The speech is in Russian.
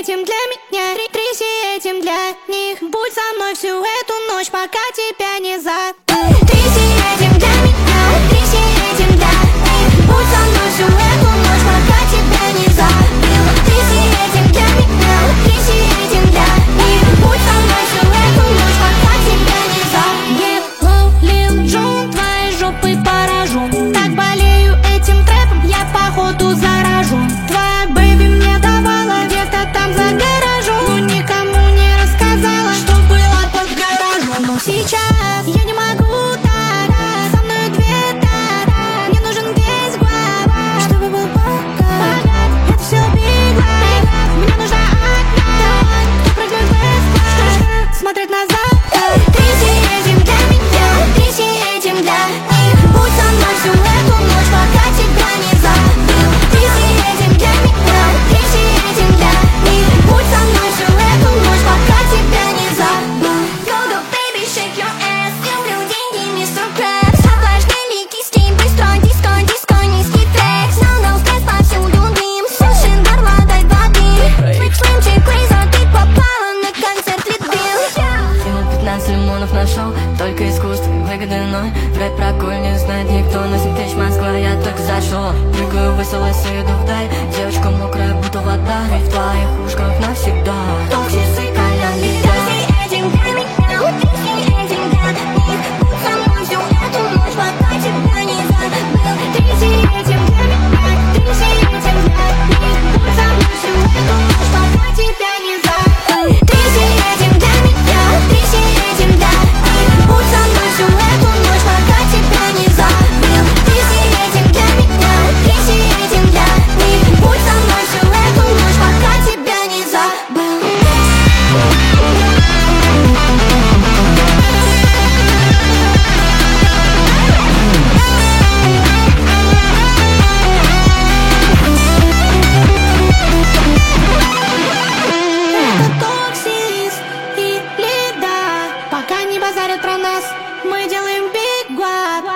этим для меня, тряси этим для них. Будь со мной всю эту ночь, пока тебя не забыл. Тряси этим для меня, тряси этим для них. Будь со мной всю эту ночь, пока тебя не забыл. Тряси этим для меня, тряси этим для них. Будь со мной всю эту ночь, пока тебя не забыл. Лил Джон, твоей жопой поражу. Так болею этим трэпом, я походу заражу. Твоя бэйби мне давала где-то там за гаражом, но никому не рассказала, что было под гаражом. Но сейчас я не могу так, со мной две так. Мне нужен весь глава, чтобы был богат. Это все бегло, мне нужна одна, кто прыгнет быстро, смотреть назад. Тряси этим для меня, тряси этим для них. Будь со мной всю эту ночь, пока тебя не забыл. Тряси этим для меня, тряси этим для них. Будь со мной всю эту ночь, пока тебя не забыл. Go go baby, shake your ass. Люблю деньги, мистер Крэпс. Соблазнили киски, быстро диско, диско, низкий трек. No стресс, повсюду дым. Суши горло, дай воды. Слимчик, Крейза, ты попала на концерт Литбил. Кинул 15 лимонов на шоу, только искусство и выгоды, но рэп проколь не знает никто. На 7 тысяч Москва, я только зашел. Прыгаю веселость и иду вдаль. Девочка мокрая, будто вода, и в твоих ушках навсегда. Токсисы, колян, Тряси этим для меня, тряси этим для них. Будь со мной всю эту ночь, пока тебя не забыл. Тряси этим для меня, тряси этим для них. Будь со мной всю эту ночь, пока тебя не забыл. Тряси этим для меня, тряси этим для них. Будь со мной всю эту ночь, пока тебя не забыл. Тряси этим для меня, тряси этим для них. Будь со мной всю эту ночь, пока тебя не забыл. Это Токсис и Лида. Пока не базарят про нас, мы делаем биг гуап.